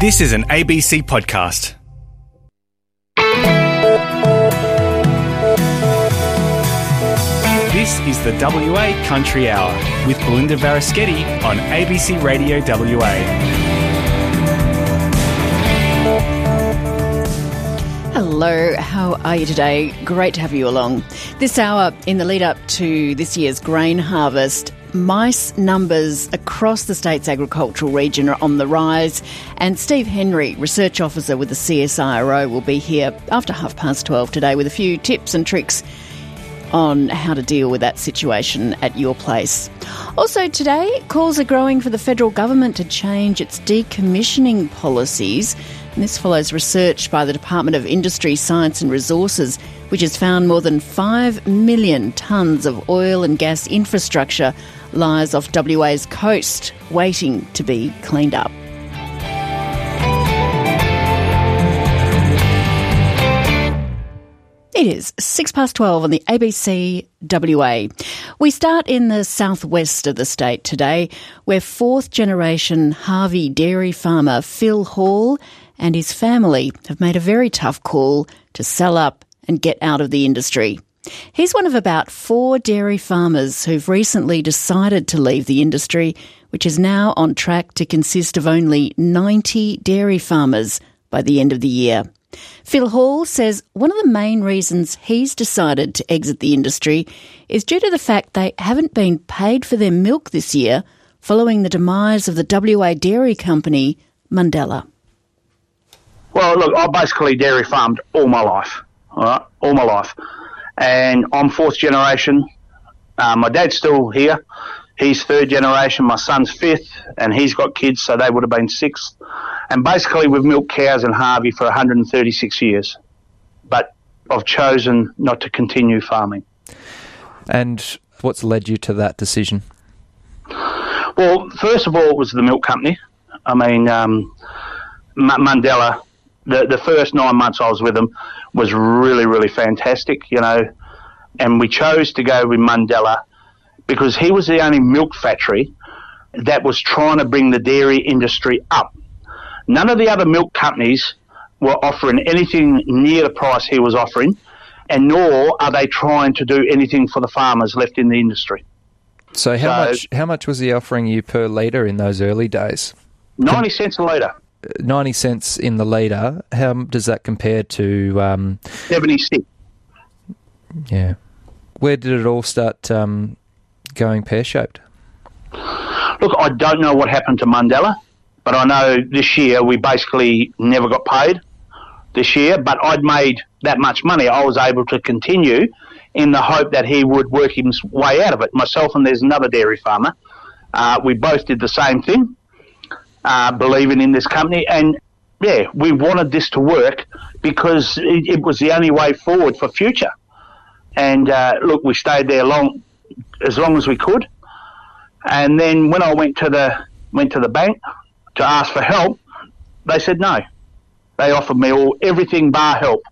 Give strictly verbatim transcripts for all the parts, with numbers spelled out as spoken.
This is an A B C podcast. This is the W A Country Hour with Belinda Varaschetti on A B C Radio W A. Hello, how are you today? Great to have you along. This hour, in the lead up to this year's grain harvest, mice numbers across the state's agricultural region are on the rise, and Steve Henry, Research Officer with the C S I R O, will be here after half past twelve today with a few tips and tricks on how to deal with that situation at your place. Also today, calls are growing for the federal government to change its decommissioning policies. And this follows research by the Department of Industry, Science and Resources, which has found more than five million tonnes of oil and gas infrastructure lies off W A's coast, waiting to be cleaned up. It is six past twelve on the A B C W A. We start in the southwest of the state today, where fourth-generation Harvey dairy farmer Phil Hall and his family have made a very tough call to sell up and get out of the industry. He's one of about four dairy farmers who've recently decided to leave the industry, which is now on track to consist of only ninety dairy farmers by the end of the year. Phil Hall says one of the main reasons he's decided to exit the industry is due to the fact they haven't been paid for their milk this year following the demise of the W A dairy company, Mundella. Well, look, I basically dairy farmed all my life, all right, all my life. And I'm fourth generation. Uh, my dad's still here. He's third generation. My son's fifth, and he's got kids, so they would have been sixth. And basically, we've milked cows in Harvey for one hundred thirty-six years. But I've chosen not to continue farming. And what's led you to that decision? Well, first of all, it was the milk company. I mean, um, M- Mundella, the, the first nine months I was with them was really, really fantastic, you know. And we chose to go with Mundella because he was the only milk factory that was trying to bring the dairy industry up. None of the other milk companies were offering anything near the price he was offering, and nor are they trying to do anything for the farmers left in the industry. So how So- much how much was he offering you per litre in those early days? ninety cents a litre, ninety cents in the litre. How does that compare to... Um, seventy-six. yeah. Where did it all start um, going pear-shaped? Look, I don't know what happened to Mundella, but I know this year we basically never got paid this year, but I'd made that much money. I was able to continue in the hope that he would work his way out of it. Myself and there's another dairy farmer. Uh, we both did the same thing, uh, believing in this company. And, yeah, we wanted this to work because it, it was the only way forward for future. And, uh, look, we stayed there long as long as we could. And then when I went to the went to the bank to ask for help, they said no. They offered me all everything bar help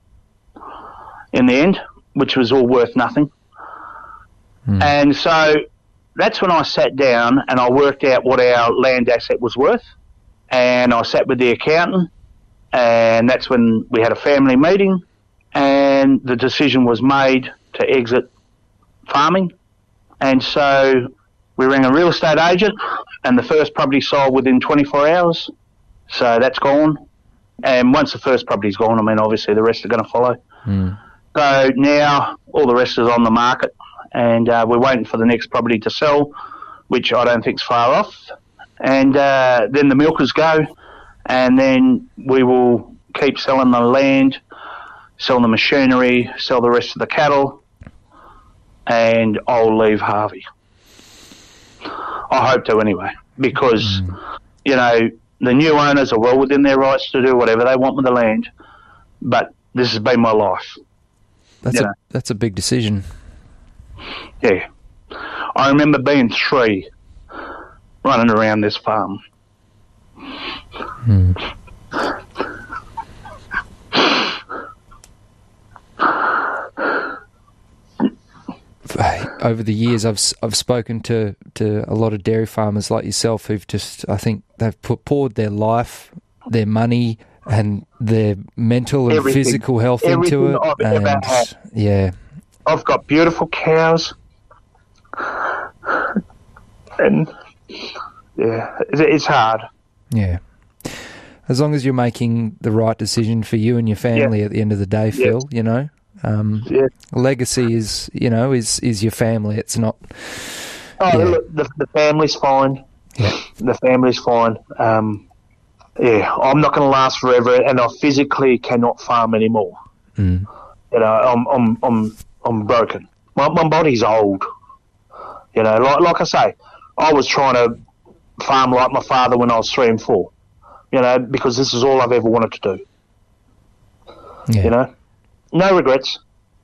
in the end, which was all worth nothing. Mm. And so that's when I sat down and I worked out what our land asset was worth. And I sat with the accountant, and that's when we had a family meeting, and the decision was made to exit farming. And so we rang a real estate agent, and the first property sold within twenty-four hours. So that's gone. And once the first property's gone, I mean, obviously the rest are going to follow. Mm. So now all the rest is on the market, and uh, we're waiting for the next property to sell, which I don't think's far off. And uh, then the milkers go, and then we will keep selling the land, sell the machinery, sell the rest of the cattle, and I'll leave Harvey. I hope to anyway, because, mm. you know, the new owners are well within their rights to do whatever they want with the land, but this has been my life. That's you a know. that's a big decision. Yeah. I remember being three, running around this farm. Hmm. Over the years, I've I've spoken to, to a lot of dairy farmers like yourself who've just, I think they've put, poured their life their money and their mental and Everything. physical health Everything into it. I've ever And had. yeah, I've got beautiful cows, and yeah, it, it's hard. yeah. As long as you're making the right decision for you and your family Yeah. at the end of the day, Phil, you know, um, Yeah. legacy is, you know, is, is your family. It's not, Oh, Yeah. look, the, the family's fine. yeah, The family's fine. Um, yeah, I'm not going to last forever, and I physically cannot farm anymore. mm, You know, I'm I'm I'm I'm broken. My my body's old. You know, like like I say, I was trying to farm like my father when I was three and four. You know, because this is all I've ever wanted to do. yeah. You know, no regrets.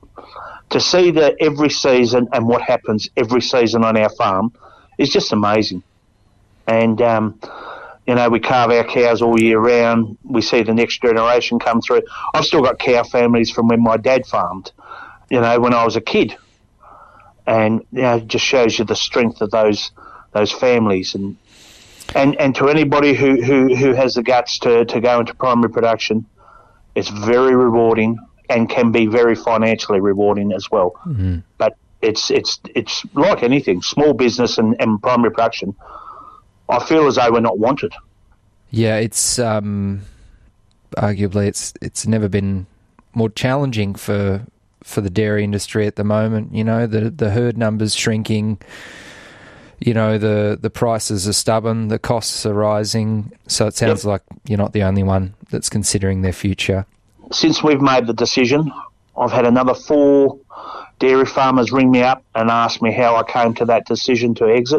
To see that every season and what happens every season on our farm is just amazing. And, um, you know, we carve our cows all year round. We see the next generation come through. I've still got cow families from when my dad farmed, you know, when I was a kid. And, you know, it just shows you the strength of those those families. And and, and to anybody who, who, who has the guts to, to go into primary production, it's very rewarding and can be very financially rewarding as well. Mm-hmm. But it's it's it's like anything, small business and, and primary production. I feel as though we're not wanted. Yeah, it's um, arguably it's it's never been more challenging for for the dairy industry at the moment. You know, the the herd numbers shrinking. You know, the the prices are stubborn, the costs are rising. So it sounds Yep. like you're not the only one that's considering their future. Since we've made the decision, I've had another four dairy farmers ring me up and ask me how I came to that decision to exit,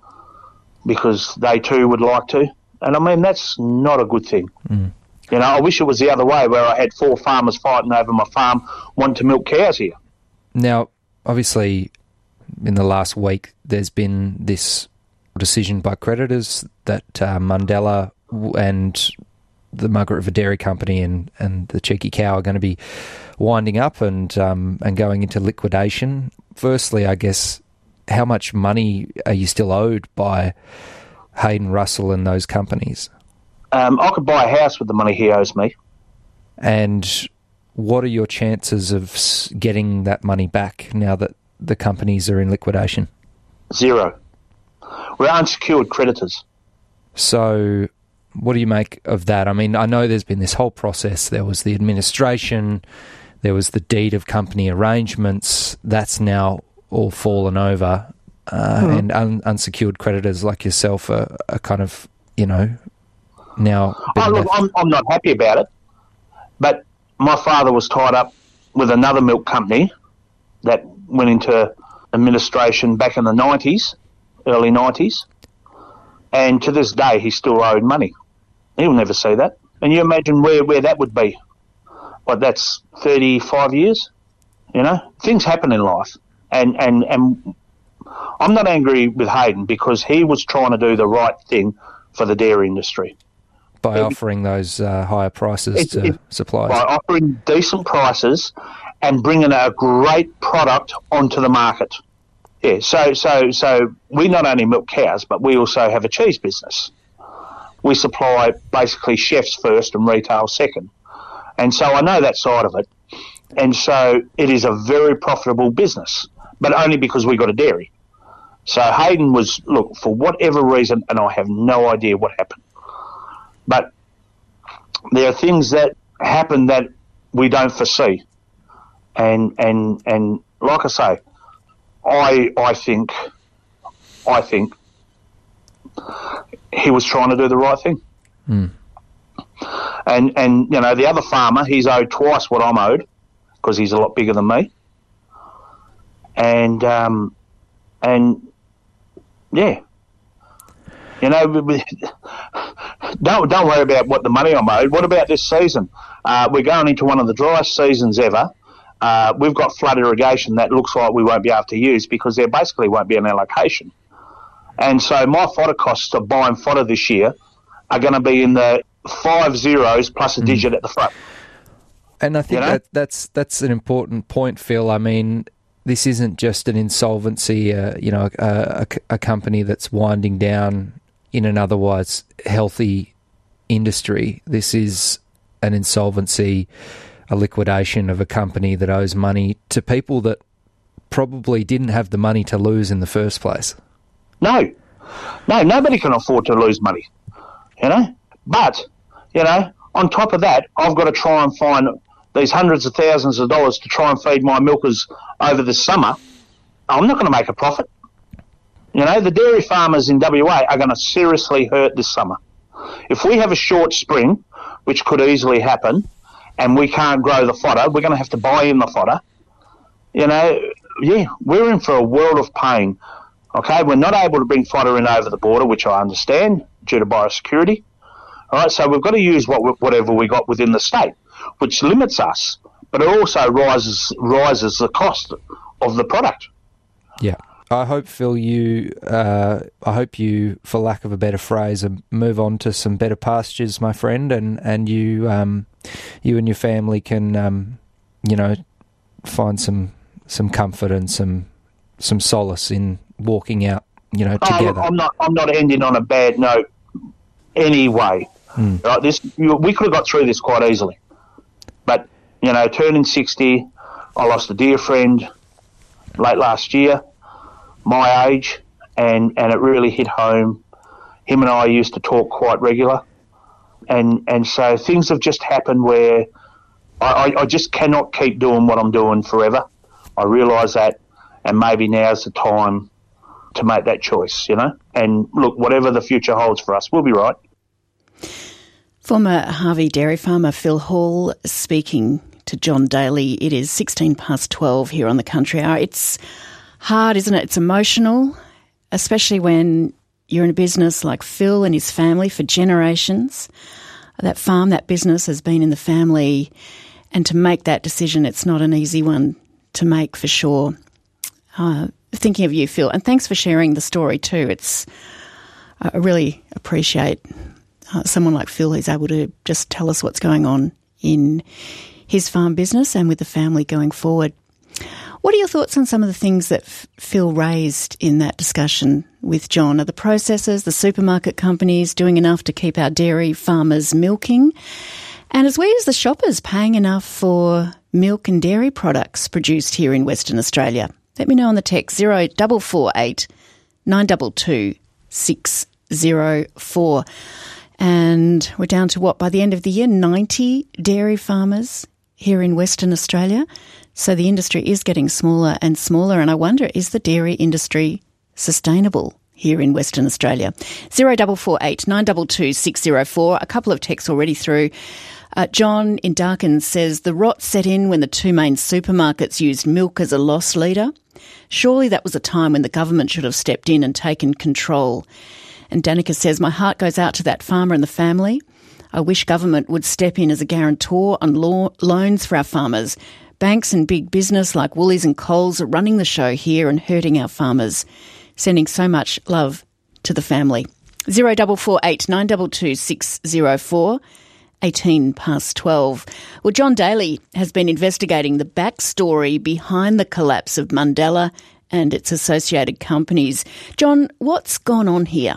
because they too would like to. And I mean, that's not a good thing. Mm. You know, I wish it was the other way, where I had four farmers fighting over my farm wanting to milk cows here. Now, obviously, in the last week, there's been this decision by creditors that uh, Mundella and the Margaret River Dairy Company and, and the Cheeky Cow are going to be winding up and um, and going into liquidation. Firstly, I guess, how much money are you still owed by Hayden Russell and those companies? Um, I could buy a house with the money he owes me. And what are your chances of s- getting that money back now that the companies are in liquidation? Zero. We're unsecured creditors. So what do you make of that? I mean, I know there's been this whole process. There was the administration, there was the deed of company arrangements. That's now all fallen over. Uh, Hmm. And un- unsecured creditors like yourself are, are kind of, you know, now been Oh, look, left- I'm, I'm not happy about it, but my father was tied up with another milk company that went into administration back in the nineties, early nineties, and to this day he's still owed money. He'll never see that. And you imagine where, where that would be. What, that's thirty-five years? You know, things happen in life. And, and, and I'm not angry with Hayden, because he was trying to do the right thing for the dairy industry. by offering those uh, higher prices It- to it- suppliers. By offering decent prices and bringing a great product onto the market. Yeah, so so so we not only milk cows, but we also have a cheese business. We supply basically chefs first and retail second. And so I know that side of it. And so it is a very profitable business, but only because we got a dairy. So Hayden was, look, for whatever reason, and I have no idea what happened, but there are things that happen that we don't foresee. And and and like I say, I I think I think he was trying to do the right thing. Mm. And and you know, the other farmer, he's owed twice what I'm owed, because he's a lot bigger than me. And um and yeah. You know, we- we- don't don't worry about what the money I'm owed. What about this season? Uh, we're going into one of the driest seasons ever. Uh, we've got flood irrigation that looks like we won't be able to use, because there basically won't be an allocation. And so my fodder costs of buying fodder this year are going to be in the five zeros plus a Mm. digit at the front. And I think You know? that that's that's an important point, Phil. I mean, this isn't just an insolvency, uh, you know, a, a, a company that's winding down in an otherwise healthy industry. This is an insolvency, a liquidation of a company that owes money to people that probably didn't have the money to lose in the first place. No. No, nobody can afford to lose money, you know. But, you know, on top of that, I've got to try and find these hundreds of thousands of dollars to try and feed my milkers over the summer. I'm not going to make a profit. You know, the dairy farmers in W A are going to seriously hurt this summer. If we have a short spring, which could easily happen, and we can't grow the fodder, we're going to have to buy in the fodder. You know, yeah, we're in for a world of pain. Okay, we're not able to bring fodder in over the border, which I understand, due to biosecurity. All right, so we've got to use what whatever we got within the state, which limits us, but it also rises rises the cost of the product. Yeah. I hope, Phil, you, uh, I hope you, for lack of a better phrase, move on to some better pastures, my friend, and, and you um, you and your family can, um, you know, find some some comfort and some some solace in walking out, you know, together. Oh, I'm not I'm not ending on a bad note anyway. Mm. Right, this you, we could have got through this quite easily, but you know, turning sixty, I lost a dear friend late last year, my age, and, and it really hit home. Him and I used to talk quite regular, and and so things have just happened where I, I, I just cannot keep doing what I'm doing forever. I realise that, and maybe now's the time to make that choice, you know. And look, whatever the future holds for us, we'll be right. Former Harvey dairy farmer Phil Hall speaking to John Daly. It is sixteen past twelve here on the Country Hour. It's hard, isn't it? It's emotional, especially when you're in a business like Phil and his family for generations. That farm, that business has been in the family, and to make that decision, it's not an easy one to make for sure. Uh, thinking of you, Phil, and thanks for sharing the story too. It's I really appreciate uh, someone like Phil who's able to just tell us what's going on in his farm business and with the family going forward. What are your thoughts on some of the things that F- Phil raised in that discussion with John? Are the processors, the supermarket companies doing enough to keep our dairy farmers milking? And as we as the shoppers paying enough for milk and dairy products produced here in Western Australia? Let me know on the text zero four four eight nine two two six zero four. And we're down to what, by the end of the year, ninety dairy farmers here in Western Australia. So the industry is getting smaller and smaller, and I wonder, is the dairy industry sustainable here in Western Australia? zero four four eight nine two two six zero four. A couple of texts already through. Uh, John in Darkin says, the rot set in when the two main supermarkets used milk as a loss leader. Surely that was a time when the government should have stepped in and taken control. And Danica says, my heart goes out to that farmer and the family. I wish government would step in as a guarantor on law- loans for our farmers. Banks and big business like Woolies and Coles are running the show here and hurting our farmers. Sending so much love to the family. zero four four eight nine two two six zero four, eighteen past twelve. Well, John Daly has been investigating the backstory behind the collapse of Mundella and its associated companies. John, what's gone on here?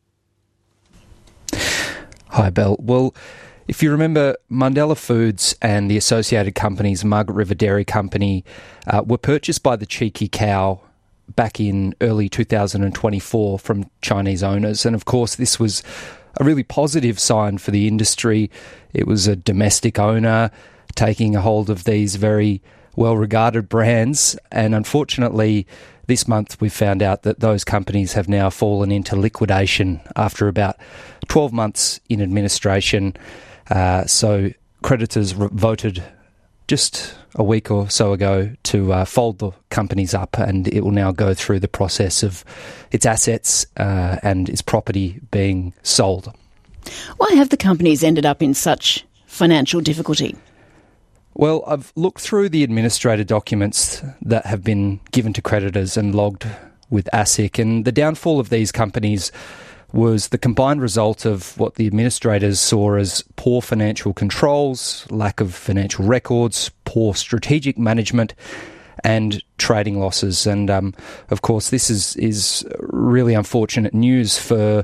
Hi, Belle. Well, if you remember, Mundella Foods and the associated companies, Margaret River Dairy Company, uh, were purchased by the Cheeky Cow back in early two thousand twenty-four from Chinese owners. And of course, this was a really positive sign for the industry. It was a domestic owner taking a hold of these very well-regarded brands. And unfortunately, this month we found out that those companies have now fallen into liquidation after about twelve months in administration. Uh, so creditors re- voted just a week or so ago to uh, fold the companies up, and it will now go through the process of its assets uh, and its property being sold. Why have the companies ended up in such financial difficulty? Well, I've looked through the administrator documents that have been given to creditors and logged with ASIC, and the downfall of these companies was the combined result of what the administrators saw as poor financial controls, lack of financial records, poor strategic management, and trading losses. And, um, of course, this is, is really unfortunate news for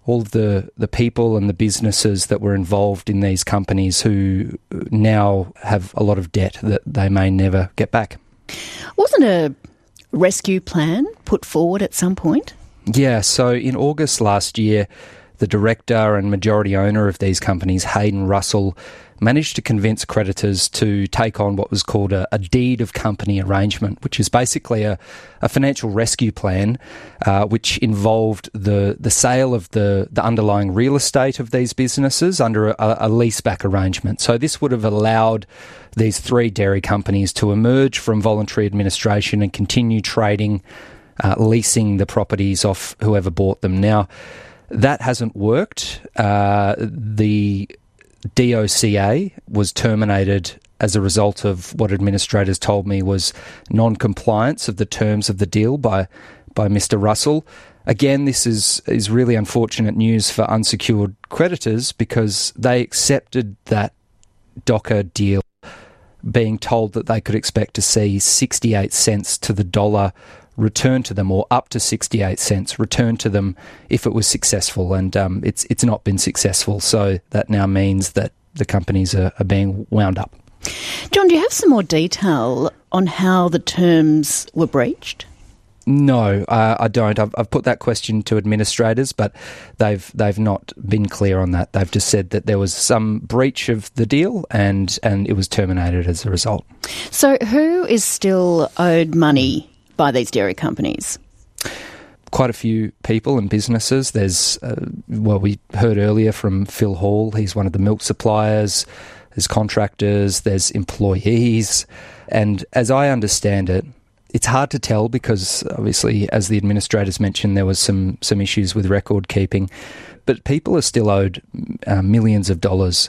all of the, the people and the businesses that were involved in these companies who now have a lot of debt that they may never get back. Wasn't a rescue plan put forward at some point? Yeah, so in August last year, the director and majority owner of these companies, Hayden Russell, managed to convince creditors to take on what was called a, a deed of company arrangement, which is basically a, a financial rescue plan uh, which involved the, the sale of the, the underlying real estate of these businesses under a, a leaseback arrangement. So this would have allowed these three dairy companies to emerge from voluntary administration and continue trading, uh, leasing the properties off whoever bought them. Now, that hasn't worked. Uh, the D O C A was terminated as a result of what administrators told me was non-compliance of the terms of the deal by by Mister Russell. Again, this is, is really unfortunate news for unsecured creditors because they accepted that D O C A deal, being told that they could expect to see sixty-eight cents to the dollar return to them, or up to sixty-eight cents return to them if it was successful, and um, it's it's not been successful, so that now means that the companies are, are being wound up. John, do you have some more detail on how the terms were breached? No, uh, I don't. I've, I've put that question to administrators, but they've they've not been clear on that. They've just said that there was some breach of the deal and, and it was terminated as a result. So who is still owed money by these dairy companies? Quite a few people and businesses. There's, uh, well, we heard earlier from Phil Hall. He's one of the milk suppliers. There's contractors. There's employees. And as I understand it, it's hard to tell because obviously, as the administrators mentioned, there was some, some issues with record keeping. But people are still owed uh, millions of dollars.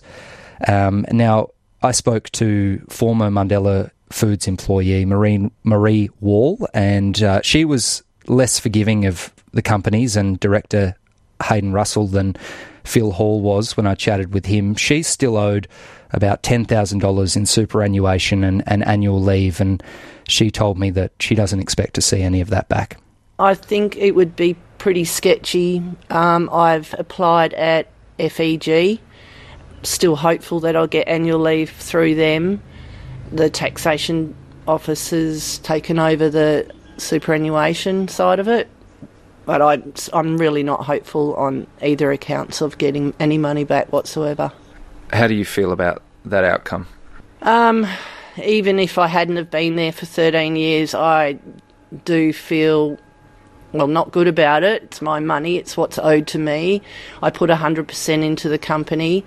Um, now, I spoke to former Mundella Foods employee Marie, Marie Wall, and uh, she was less forgiving of the companies and director Hayden Russell than Phil Hall was when I chatted with him. She's still owed about ten thousand dollars in superannuation and, and annual leave, and she told me that she doesn't expect to see any of that back. I think it would be pretty sketchy. Um, I've applied at F E G, still hopeful that I'll get annual leave through them. The taxation office has taken over the superannuation side of it, but I, I'm really not hopeful on either accounts of getting any money back whatsoever. How do you feel about that outcome? Um, even if I hadn't have been there for thirteen years, I do feel, well, not good about it. It's my money, it's what's owed to me. I put one hundred percent into the company,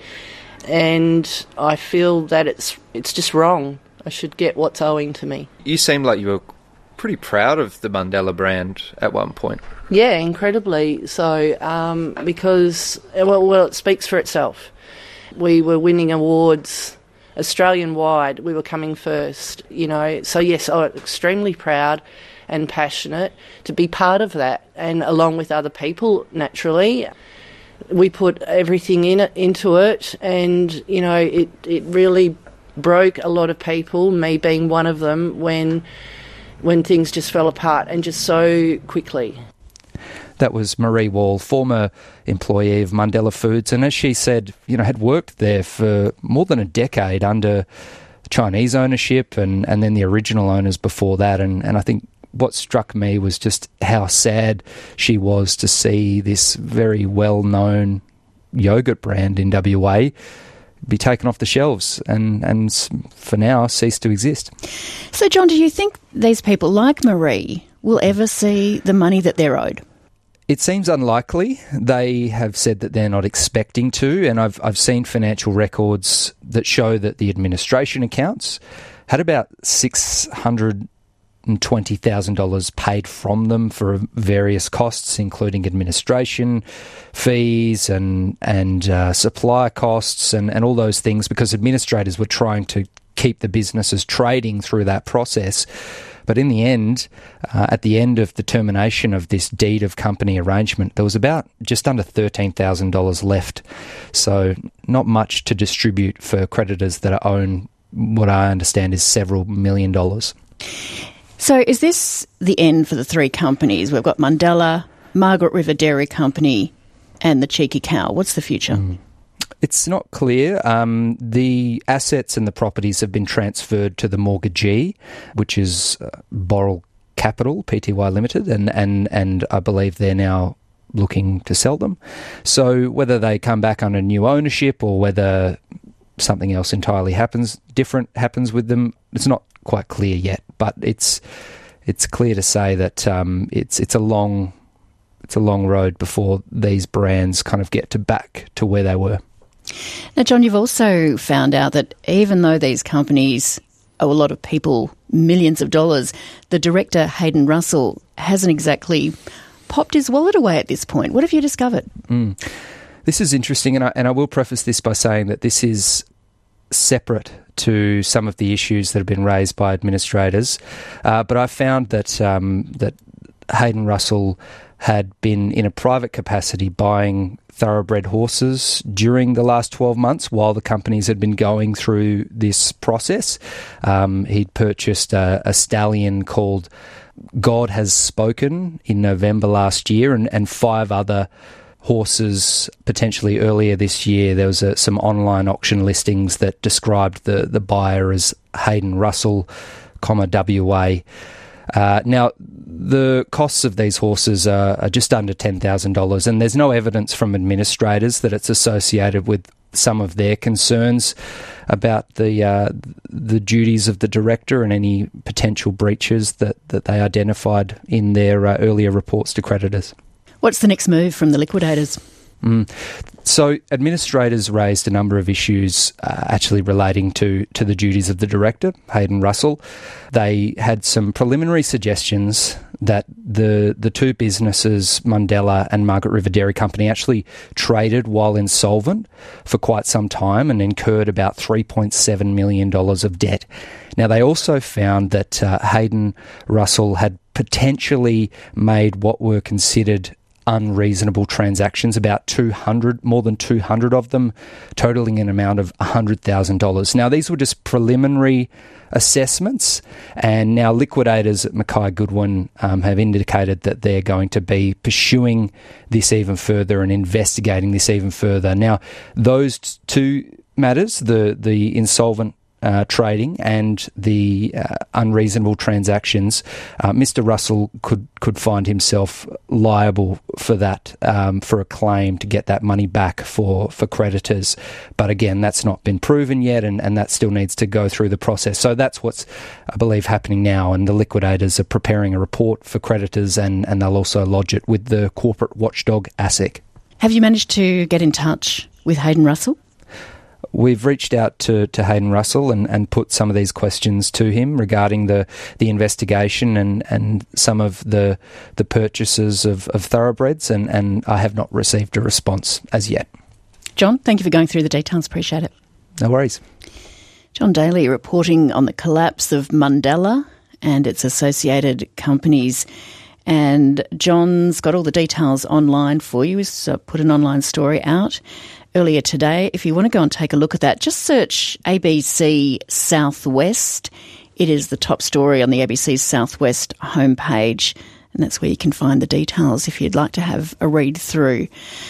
and I feel that it's it's just wrong. I should get what's owing to me. You seem like you were pretty proud of the Mundella brand at one point. Yeah, incredibly so, um, because, well, well, it speaks for itself. We were winning awards Australian-wide. We were coming first, you know. So, yes, I'm extremely proud and passionate to be part of that, and along with other people, naturally. We put everything in it, into it, and, you know, it, it really broke a lot of people, me being one of them, when when things just fell apart and just so quickly. That was Marie Wall, former employee of Mundella Foods, and as she said, you know, had worked there for more than a decade under Chinese ownership and, and then the original owners before that, and, and I think what struck me was just how sad she was to see this very well-known yogurt brand in W A be taken off the shelves and, and for now cease to exist. So, John, do you think these people like Marie will ever see the money that they're owed? It seems unlikely. They have said that they're not expecting to, and I've I've seen financial records that show that the administration accounts had about six hundred twenty thousand dollars paid from them for various costs, including administration fees and and uh, supply costs and, and all those things, because administrators were trying to keep the businesses trading through that process. But in the end, uh, at the end of the termination of this deed of company arrangement, there was about just under thirteen thousand dollars left. So not much to distribute for creditors that own what I understand is several million dollars. So is this the end for the three companies? We've got Mundella, Margaret River Dairy Company and the cheeky cow. What's the future? Mm. It's not clear. Um, the assets and the properties have been transferred to the mortgagee, which is uh, Boral Capital Pty Limited, and, and, and I believe they're now looking to sell them. So whether they come back under new ownership or whether something else entirely happens, different happens with them, it's not quite clear yet. But it's it's clear to say that um, it's it's a long it's a long road before these brands kind of get to back to where they were. Now, John, you've also found out that even though these companies owe a lot of people millions of dollars, the director, Hayden Russell, hasn't exactly popped his wallet away at this point. What have you discovered? Mm. This is interesting, and I, and I will preface this by saying that this is separate to some of the issues that have been raised by administrators. Uh, but I found that um, that Hayden Russell had been in a private capacity buying thoroughbred horses during the last twelve months while the companies had been going through this process. Um, he'd purchased a, a stallion called God Has Spoken in November last year, and, and five other horses potentially earlier this year. There was a, some online auction listings that described the, the buyer as Hayden Russell, comma W A. Uh, now, the costs of these horses are, are just under ten thousand dollars, and there's no evidence from administrators that it's associated with some of their concerns about the uh, the duties of the director and any potential breaches that, that they identified in their uh, earlier reports to creditors. What's the next move from the liquidators? Mm. So administrators raised a number of issues uh, actually relating to, to the duties of the director, Hayden Russell. They had some preliminary suggestions that the the two businesses, Mundella and Margaret River Dairy Company, actually traded while insolvent for quite some time and incurred about three point seven million dollars of debt. Now, they also found that uh, Hayden Russell had potentially made what were considered unreasonable transactions, about two hundred, more than two hundred of them, totaling an amount of one hundred thousand dollars. Now, these were just preliminary assessments, and now liquidators at Mackay Goodwin um, have indicated that they're going to be pursuing this even further and investigating this even further. Now, those two matters, the, the insolvent Uh, trading and the uh, unreasonable transactions, uh, Mister Russell could, could find himself liable for that, um, for a claim to get that money back for, for creditors. But again, that's not been proven yet, and, and that still needs to go through the process. So that's what's, I believe, happening now, and the liquidators are preparing a report for creditors, and, and they'll also lodge it with the corporate watchdog ASIC. Have you managed to get in touch with Hayden Russell? We've reached out to, to Hayden Russell and, and put some of these questions to him regarding the, the investigation and, and some of the the purchases of, of thoroughbreds, and, and I have not received a response as yet. John, thank you for going through the details. Appreciate it. No worries. John Daly reporting on the collapse of Mundella and its associated companies. And John's got all the details online for you. He's uh, put an online story out earlier today. If you want to go and take a look at that, just search A B C Southwest. It is the top story on the A B C Southwest homepage, and that's where you can find the details if you'd like to have a read through.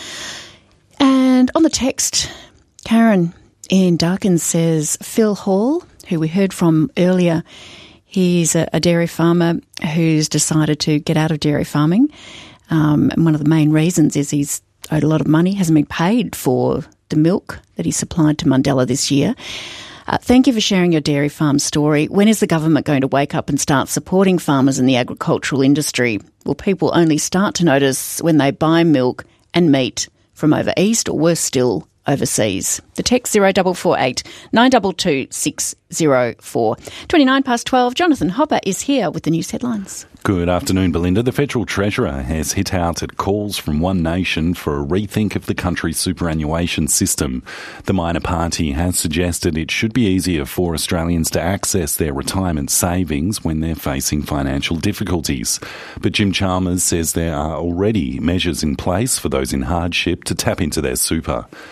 And on the text, Karen in Darkin says Phil Hall, who we heard from earlier, he's a, a dairy farmer who's decided to get out of dairy farming. Um, and one of the main reasons is he's owed a lot of money, hasn't been paid for the milk that he supplied to Mundella this year. Uh, thank you for sharing your dairy farm story. When is the government going to wake up and start supporting farmers in the agricultural industry? Will people only start to notice when they buy milk and meat from over east, or worse still, overseas? The text zero four four eight nine two two six zero four. twenty-nine past twelve, Jonathan Hopper is here with the news headlines. Good afternoon, Belinda. The Federal Treasurer has hit out at calls from One Nation for a rethink of the country's superannuation system. The minor party has suggested it should be easier for Australians to access their retirement savings when they're facing financial difficulties. But Jim Chalmers says there are already measures in place for those in hardship to tap into their super.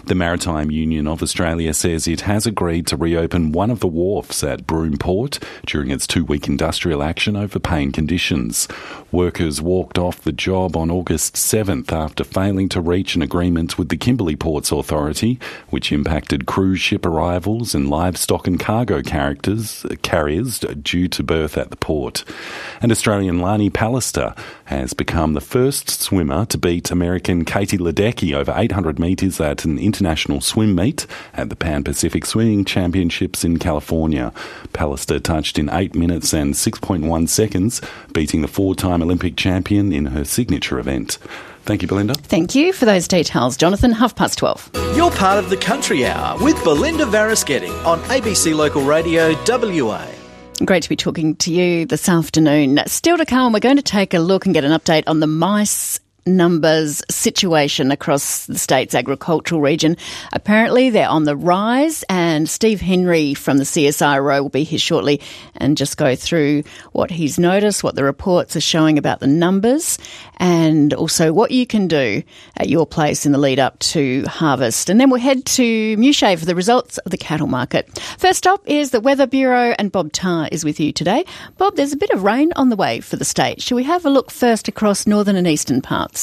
The Maritime Union of Australia says it has agreed to reopen one of the wharfs at Broome Port during its two-week industrial action over paying conditions. Workers walked off the job on August seventh after failing to reach an agreement with the Kimberley Ports Authority, which impacted cruise ship arrivals and livestock and cargo characters, carriers due to berth at the port. And Australian Lani Pallister has become the first swimmer to beat American Katie Ledecky over eight hundred metres at an international swim meet at the Pan Pacific Swimming Championships in California. Pallister touched in eight minutes and six point one seconds, beating the four-time Olympic champion in her signature event. Thank you, Belinda. Thank you for those details, Jonathan. Half past twelve. You're part of the Country Hour with Belinda Varaschetti on A B C Local Radio W A. Great to be talking to you this afternoon. Still to come, we're going to take a look and get an update on the mice numbers situation across the state's agricultural region. Apparently they're on the rise, and Steve Henry from the C S I R O will be here shortly and just go through what he's noticed, what the reports are showing about the numbers, and also what you can do at your place in the lead up to harvest. And then we'll head to Mewshay for the results of the cattle market. First up is the Weather Bureau, and Bob Tarr is with you today. Bob, there's a bit of rain on the way for the state. Shall we have a look first across northern and eastern parts?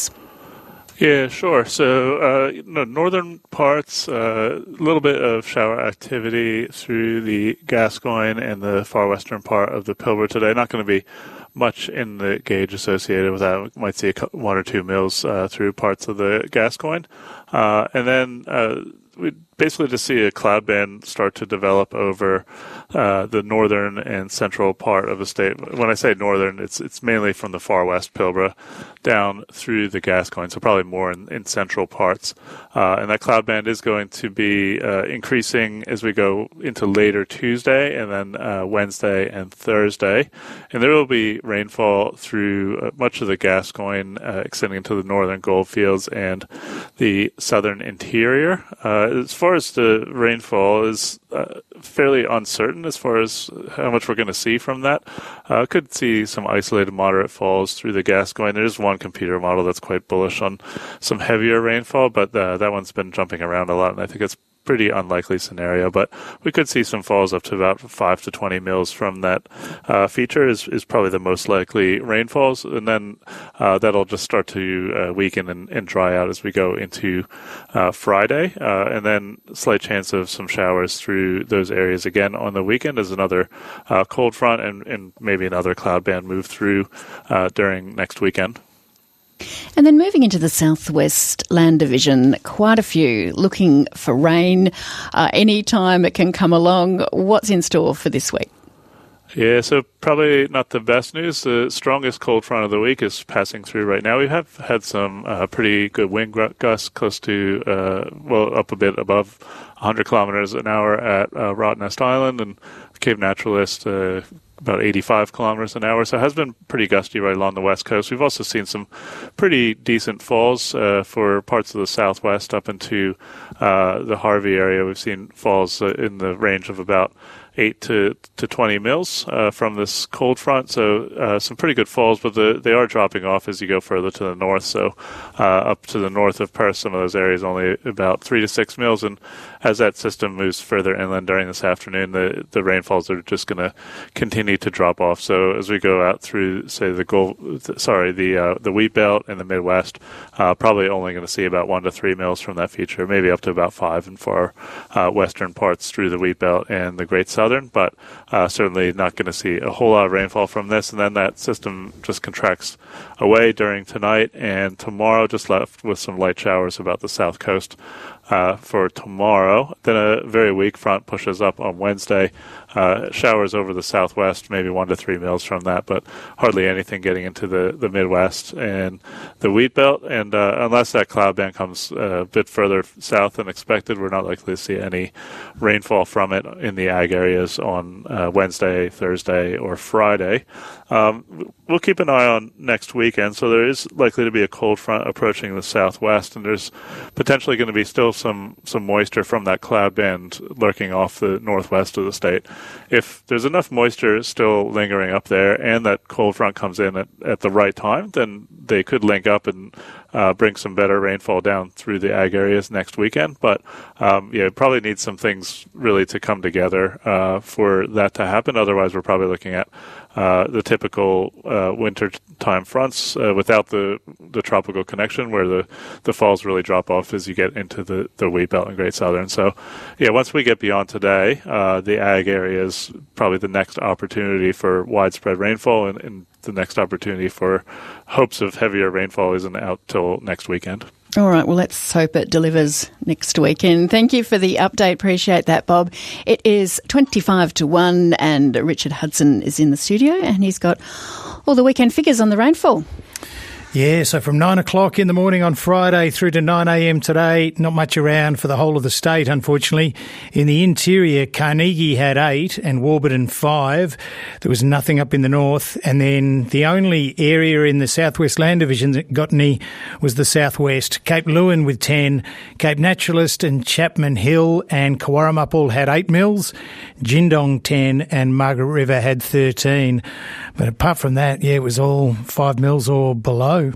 Yeah, sure. So, uh, you know, northern parts, a uh, little bit of shower activity through the Gascoyne and the far western part of the Pilbara today. Not going to be much in the gauge associated with that. We might see one or two mils uh, through parts of the Gascoyne. Uh, and then uh, we basically just see a cloud band start to develop over uh, the northern and central part of the state. When I say northern, it's it's mainly from the far west Pilbara down through the Gascoyne, so probably more in, in central parts. Uh, and that cloud band is going to be uh, increasing as we go into later Tuesday and then uh, Wednesday and Thursday. And there will be rainfall through uh, much of the Gascoyne, uh, extending into the northern goldfields and the southern interior. Uh, as far as the rainfall is uh, fairly uncertain as far as how much we're going to see from that. Uh, could see some isolated moderate falls through the Gascoyne. There is one computer model that's quite bullish on some heavier rainfall, but uh, that one's been jumping around a lot, and I think it's pretty unlikely scenario, but we could see some falls up to about five to twenty mils from that uh, feature is, is probably the most likely rainfalls. And then uh, that'll just start to uh, weaken and, and dry out as we go into uh, Friday. Uh, and then slight chance of some showers through those areas again on the weekend as another uh, cold front and, and maybe another cloud band move through uh, during next weekend. And then moving into the Southwest Land Division, quite a few looking for rain uh, anytime it can come along. What's in store for this week? Yeah, so probably not the best news. The strongest cold front of the week is passing through right now. We have had some uh, pretty good wind gusts close to, uh, well, up a bit above one hundred kilometers an hour at uh, Rottnest Island and Cape Naturalist, uh, about eighty-five kilometers an hour. So it has been pretty gusty right along the west coast. We've also seen some pretty decent falls uh, for parts of the southwest up into uh, the Harvey area. We've seen falls uh, in the range of about eight to, to twenty mils uh, from this cold front. So uh, some pretty good falls, but the, they are dropping off as you go further to the north. So uh, up to the north of Perth, some of those areas only about three to six mils. And as that system moves further inland during this afternoon, the, the rainfalls are just going to continue to drop off. So as we go out through, say, the Gold, sorry, the uh, the Wheat Belt and the Midwest, uh, probably only going to see about one to three mils from that feature, maybe up to about five in far uh, western parts through the Wheat Belt and the Great Southern, but uh, certainly not going to see a whole lot of rainfall from this. And then that system just contracts away during tonight and tomorrow, just left with some light showers about the south coast uh, for tomorrow. Then a very weak front pushes up on Wednesday. Uh, showers over the southwest, maybe one to three mils from that, but hardly anything getting into the, the Midwest and the Wheat Belt. And uh, unless that cloud band comes a bit further south than expected, we're not likely to see any rainfall from it in the ag areas on uh, Wednesday, Thursday, or Friday. Um, we'll keep an eye on next weekend. So there is likely to be a cold front approaching the southwest, and there's potentially going to be still some, some moisture from that cloud band lurking off the northwest of the state. If there's enough moisture still lingering up there and that cold front comes in at, at the right time, then they could link up and uh, bring some better rainfall down through the ag areas next weekend. But um, yeah, probably need some things really to come together uh, for that to happen. Otherwise, we're probably looking at uh, the typical uh, winter time fronts uh, without the the tropical connection, where the, the falls really drop off as you get into the, the wheat belt and Great Southern. So, yeah, once we get beyond today, uh, the ag area is probably the next opportunity for widespread rainfall, and, and the next opportunity for hopes of heavier rainfall isn't out till next weekend. All right, well, let's hope it delivers next weekend. Thank you for the update. Appreciate that, Bob. It is twenty-five to one, and Richard Hudson is in the studio, and he's got all the weekend figures on the rainfall. Yeah, so from nine o'clock in the morning on Friday through to nine a.m. today, not much around for the whole of the state, unfortunately. In the interior, Carnegie had eight and Warburton five. There was nothing up in the north. And then the only area in the Southwest Land Division that got any was the southwest. Cape Leeuwin with ten, Cape Naturalist and Chapman Hill and Kawarramap all had eight mils, Jindong ten and Margaret River had thirteen. But apart from that, yeah, it was all five mils or below.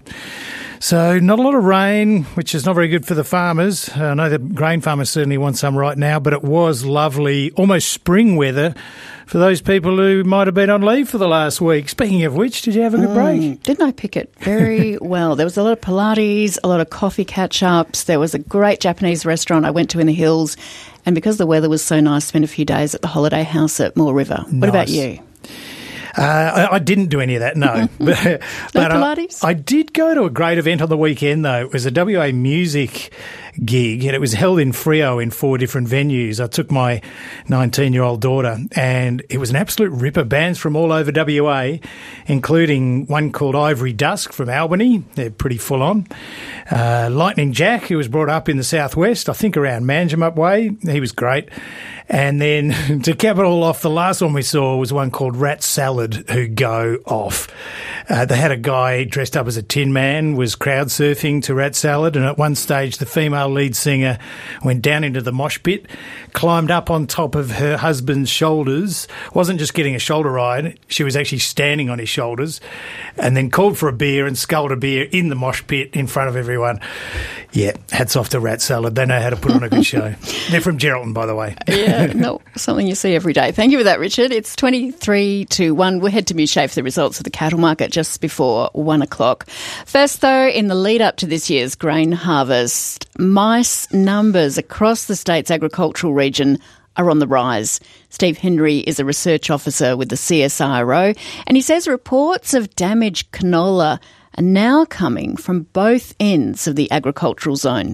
So not a lot of rain, which is not very good for the farmers. I know the grain farmers certainly want some right now, but it was lovely, almost spring weather for those people who might have been on leave for the last week. Speaking of which, did you have a good break? Mm, didn't I pick it very well? There was a lot of Pilates, a lot of coffee catch-ups. There was a great Japanese restaurant I went to in the hills. And because the weather was so nice, spent a few days at the Holiday House at Moore River. What Nice. about you? Uh, I, I didn't do any of that, no. but no but Pilates? I, I did go to a great event on the weekend, though. It was a W A music gig, and it was held in Freo in four different venues. I took my nineteen-year-old daughter, and it was an absolute ripper. Bands from all over W A, including one called Ivory Dusk from Albany. They're pretty full-on. Uh, Lightning Jack, who was brought up in the southwest, I think around Manjimup Way. He was great. And then to cap it all off, the last one we saw was one called Rat Salad, who go off. Uh, they had a guy dressed up as a Tin Man, was crowd surfing to Rat Salad, and at one stage the female lead singer went down into the mosh pit, climbed up on top of her husband's shoulders, wasn't just getting a shoulder ride, she was actually standing on his shoulders, and then called for a beer and sculled a beer in the mosh pit in front of everyone. Yeah, hats off to Rat Salad. They know how to put on a good show. They're from Geraldton, by the way. Yeah, no, something you see every day. Thank you for that, Richard. It's twenty-three to one. We'll head to Mewshay for the results of the cattle market just before one o'clock. First, though, in the lead up to this year's grain harvest, mice numbers across the state's agricultural region are on the rise. Steve Hendry is a research officer with the C S I R O, and he says reports of damaged canola are now coming from both ends of the agricultural zone.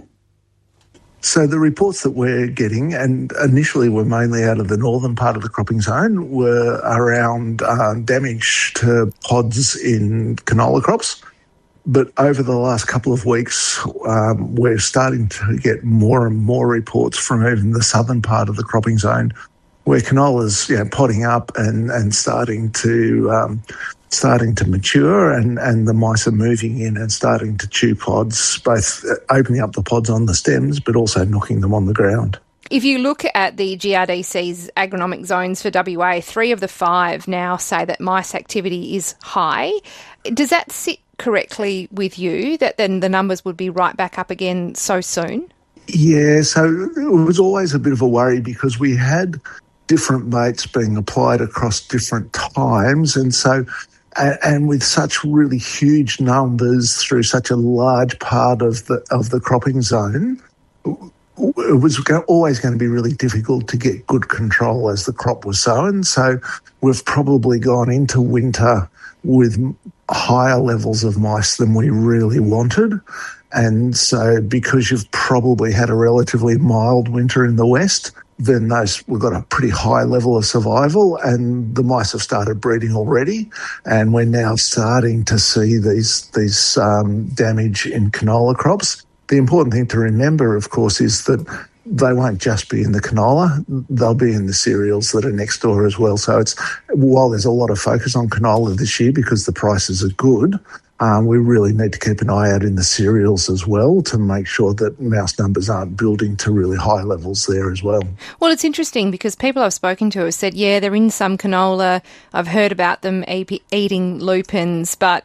So the reports that we're getting, and initially were mainly out of the northern part of the cropping zone, were around um, damage to pods in canola crops. But over the last couple of weeks, um, we're starting to get more and more reports from even the southern part of the cropping zone, where canola's, you know, potting up and, and starting to um, starting to mature, and, and the mice are moving in and starting to chew pods, both opening up the pods on the stems but also knocking them on the ground. If you look at the G R D C's agronomic zones for W A, three of the five now say that mice activity is high. Does that sit correctly with you, that then the numbers would be right back up again so soon? Yeah, so it was always a bit of a worry because we had different baits being applied across different times, and so and with such really huge numbers through such a large part of the of the cropping zone, it was always going to be really difficult to get good control as the crop was sown. So we've probably gone into winter with higher levels of mice than we really wanted. And so because you've probably had a relatively mild winter in the west, then those we've got a pretty high level of survival, and the mice have started breeding already, and we're now starting to see these these um, damage in canola crops. The important thing to remember, of course, is that they won't just be in the canola, they'll be in the cereals that are next door as well. So it's while there's a lot of focus on canola this year because the prices are good, Um, we really need to keep an eye out in the cereals as well to make sure that mouse numbers aren't building to really high levels there as well. Well, it's interesting because people I've spoken to have said, yeah, they're in some canola. I've heard about them eating lupins, but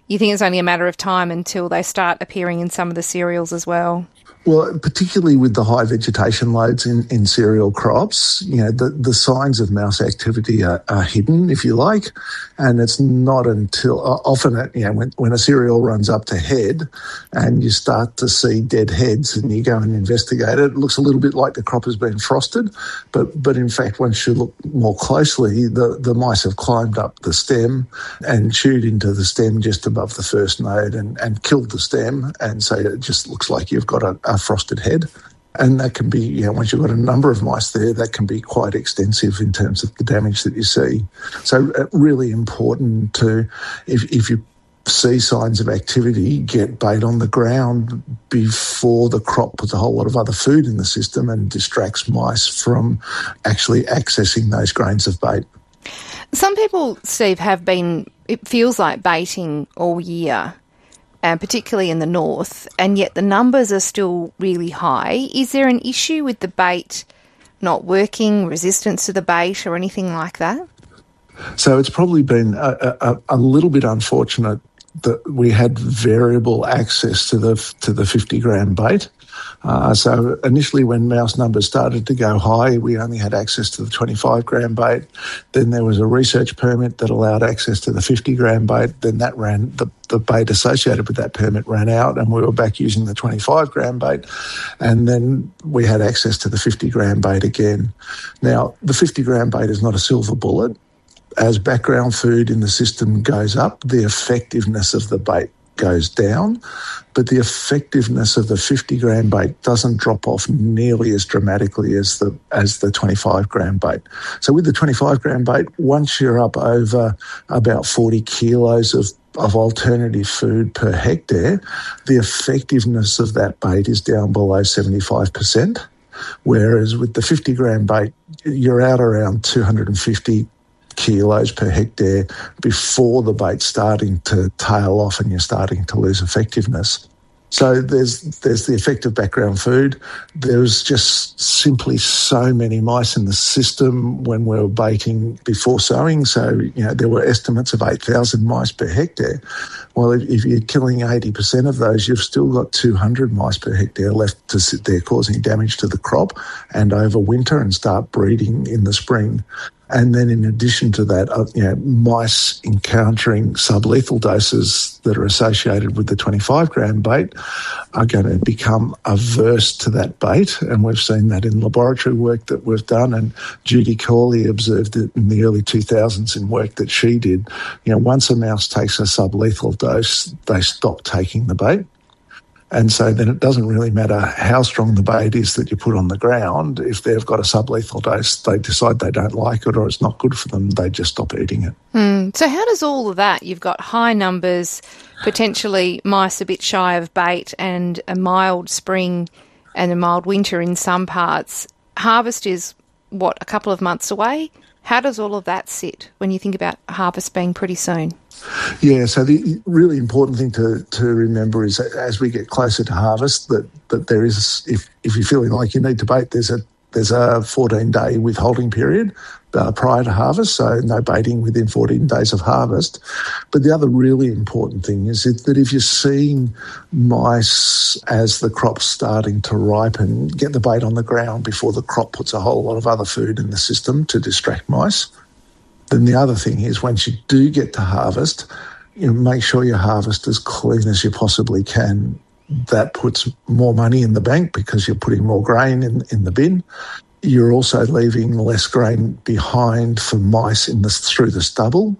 you think it's only a matter of time until they start appearing in some of the cereals as well? Well, particularly with the high vegetation loads in, in cereal crops, you know, the, the signs of mouse activity are, are hidden, if you like, and it's not until often, you know, when, when a cereal runs up to head and you start to see dead heads and you go and investigate it, it looks a little bit like the crop has been frosted, but but in fact, once you look more closely, the, the mice have climbed up the stem and chewed into the stem just above the first node and, and killed the stem, and so it just looks like you've got a, a frosted head. And that can be, you know, once you've got a number of mice there, that can be quite extensive in terms of the damage that you see. So uh, really important to, if, if you see signs of activity, get bait on the ground before the crop puts a whole lot of other food in the system and distracts mice from actually accessing those grains of bait. Some people, Steve, have been, it feels like baiting all year, and particularly in the north, and yet the numbers are still really high. Is there an issue with the bait not working, resistance to the bait or anything like that? So it's probably been a, a, a little bit unfortunate that we had variable access to the to the fifty gram bait. Uh, so initially when mouse numbers started to go high, we only had access to the twenty-five gram bait. Then there was a research permit that allowed access to the fifty gram bait. Then that ran, the, the bait associated with that permit ran out and we were back using the twenty-five gram bait. And then we had access to the fifty gram bait again. Now, the fifty gram bait is not a silver bullet. As background food in the system goes up, the effectiveness of the bait goes down, but the effectiveness of the fifty gram bait doesn't drop off nearly as dramatically as the as the twenty-five gram bait. So with the twenty-five gram bait, once you're up over about forty kilos of of alternative food per hectare, the effectiveness of that bait is down below seventy-five percent, whereas with the fifty gram bait, you're out around two hundred fifty kilos per hectare before the bait's starting to tail off and you're starting to lose effectiveness. So there's there's the effect of background food. There's just simply so many mice in the system when we were baiting before sowing. So, you know, there were estimates of eight thousand mice per hectare. Well, if, if you're killing eighty percent of those, you've still got two hundred mice per hectare left to sit there causing damage to the crop and overwinter and start breeding in the spring. And then in addition to that, uh, you know, mice encountering sublethal doses that are associated with the twenty-five gram bait are going to become averse to that bait. And we've seen that in laboratory work that we've done. And Judy Corley observed it in the early two thousands in work that she did. You know, once a mouse takes a sublethal dose, they stop taking the bait. And so then it doesn't really matter how strong the bait is that you put on the ground. If they've got a sublethal dose, they decide they don't like it or it's not good for them, they just stop eating it. Mm. So how does all of that, you've got high numbers, potentially mice a bit shy of bait and a mild spring and a mild winter in some parts. Harvest is, what, a couple of months away? How does all of that sit when you think about harvest being pretty soon? Yeah, so the really important thing to, to remember is that as we get closer to harvest, that, that there is, if, if you're feeling like you need to bait, there's a there's a fourteen-day withholding period uh, prior to harvest, so no baiting within fourteen days of harvest. But the other really important thing is that if you're seeing mice as the crop's starting to ripen, get the bait on the ground before the crop puts a whole lot of other food in the system to distract mice. Then the other thing is once you do get to harvest, you know, make sure you harvest as clean as you possibly can. That puts more money in the bank because you're putting more grain in, in the bin. You're also leaving less grain behind for mice in the, through the stubble,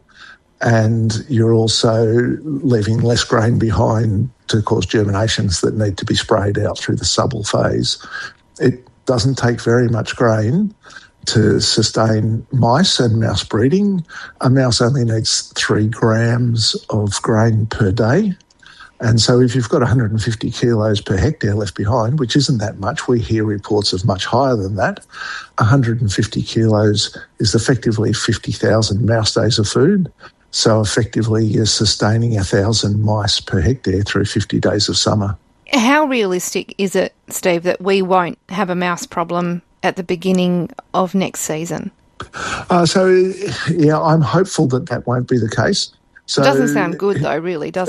and you're also leaving less grain behind to cause germinations that need to be sprayed out through the stubble phase. It doesn't take very much grain to sustain mice and mouse breeding. A mouse only needs three grams of grain per day. And so if you've got one hundred fifty kilos per hectare left behind, which isn't that much, we hear reports of much higher than that, one hundred fifty kilos is effectively fifty thousand mouse days of food. So effectively you're sustaining one thousand mice per hectare through fifty days of summer. How realistic is it, Steve, that we won't have a mouse problem at the beginning of next season? Uh, so, yeah, I'm hopeful that that won't be the case. So, it doesn't sound good, though, really, does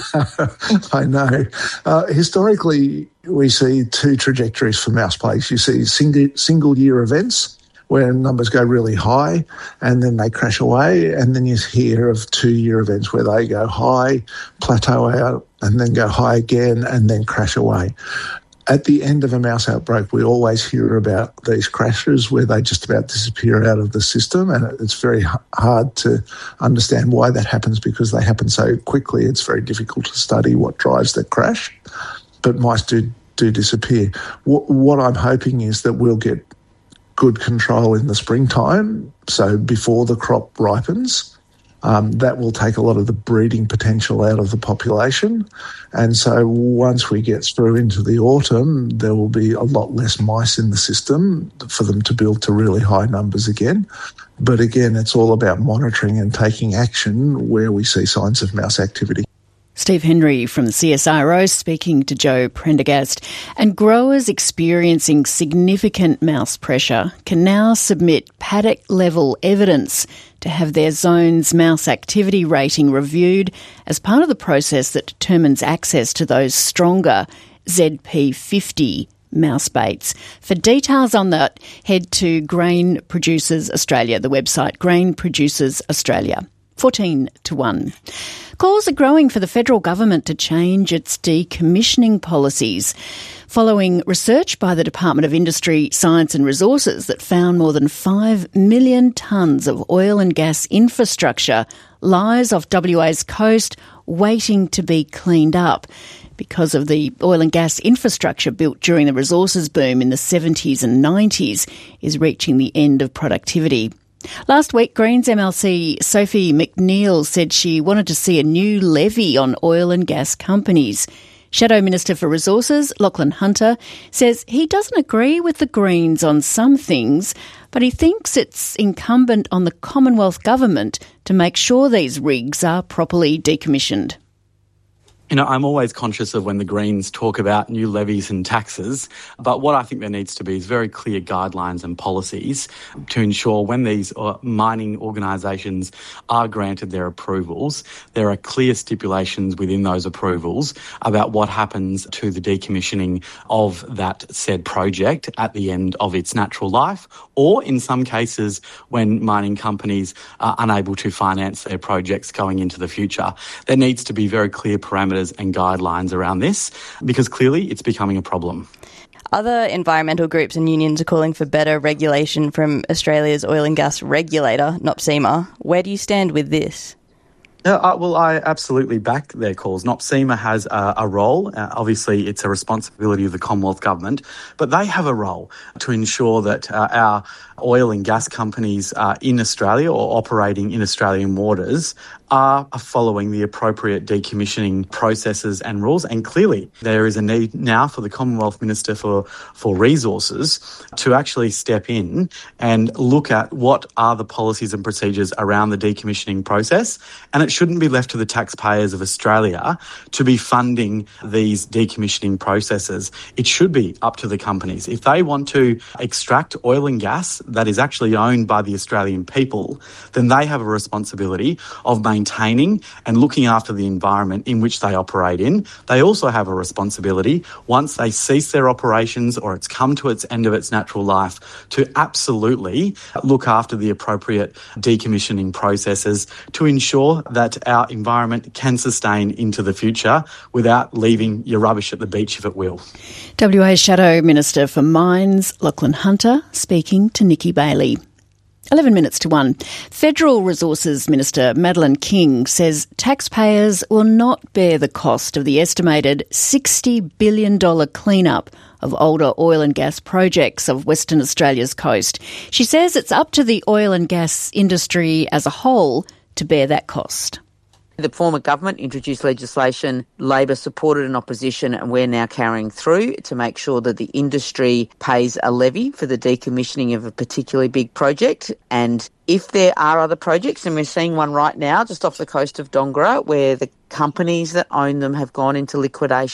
it? I know. Uh, historically, we see two trajectories for mouse plagues. You see single, single year events where numbers go really high and then they crash away, and then you hear of two-year events where they go high, plateau out, and then go high again and then crash away. At the end of a mouse outbreak, we always hear about these crashes where they just about disappear out of the system, and it's very hard to understand why that happens because they happen so quickly. It's very difficult to study what drives that crash, but mice do, do disappear. What, what I'm hoping is that we'll get good control in the springtime, so before the crop ripens. Um, that will take a lot of the breeding potential out of the population. And so once we get through into the autumn, there will be a lot less mice in the system for them to build to really high numbers again. But again, it's all about monitoring and taking action where we see signs of mouse activity. Steve Henry from the C S I R O speaking to Joe Prendergast. And growers experiencing significant mouse pressure can now submit paddock-level evidence to have their zone's mouse activity rating reviewed as part of the process that determines access to those stronger Z P fifty mouse baits. For details on that, head to Grain Producers Australia, the website Grain Producers Australia. fourteen to one. Calls are growing for the federal government to change its decommissioning policies, following research by the Department of Industry, Science and Resources that found more than five million tonnes of oil and gas infrastructure lies off W A's coast waiting to be cleaned up because of the oil and gas infrastructure built during the resources boom in the seventies and nineties is reaching the end of productivity. Last week, Greens M L C Sophie McNeil said she wanted to see a new levy on oil and gas companies. Shadow Minister for Resources, Lachlan Hunter, says he doesn't agree with the Greens on some things, but he thinks it's incumbent on the Commonwealth Government to make sure these rigs are properly decommissioned. You know, I'm always conscious of when the Greens talk about new levies and taxes, but what I think there needs to be is very clear guidelines and policies to ensure when these mining organisations are granted their approvals, there are clear stipulations within those approvals about what happens to the decommissioning of that said project at the end of its natural life, or in some cases when mining companies are unable to finance their projects going into the future. There needs to be very clear parameters and guidelines around this, because clearly it's becoming a problem. Other environmental groups and unions are calling for better regulation from Australia's oil and gas regulator, NOPSEMA. Where do you stand with this? Uh, uh, well, I absolutely back their calls. NOPSEMA has uh, a role. Uh, obviously, it's a responsibility of the Commonwealth Government, but they have a role to ensure that uh, our oil and gas companies uh, in Australia or operating in Australian waters are following the appropriate decommissioning processes and rules. And clearly, there is a need now for the Commonwealth Minister for, for Resources to actually step in and look at what are the policies and procedures around the decommissioning process. And it shouldn't be left to the taxpayers of Australia to be funding these decommissioning processes. It should be up to the companies. If they want to extract oil and gas that is actually owned by the Australian people, then they have a responsibility of maintaining and looking after the environment in which they operate in. They also have a responsibility, once they cease their operations or it's come to its end of its natural life, to absolutely look after the appropriate decommissioning processes to ensure that our environment can sustain into the future without leaving your rubbish at the beach, if it will. W A Shadow Minister for Mines, Lachlan Hunter, speaking to Nikki Bailey. eleven minutes to one. Federal Resources Minister Madeleine King says taxpayers will not bear the cost of the estimated sixty billion dollars clean-up of older oil and gas projects of Western Australia's coast. She says it's up to the oil and gas industry as a whole to bear that cost. The former government introduced legislation Labor supported in opposition, and we're now carrying through to make sure that the industry pays a levy for the decommissioning of a particularly big project. And if there are other projects, and we're seeing one right now just off the coast of Dongara where the companies that own them have gone into liquidation,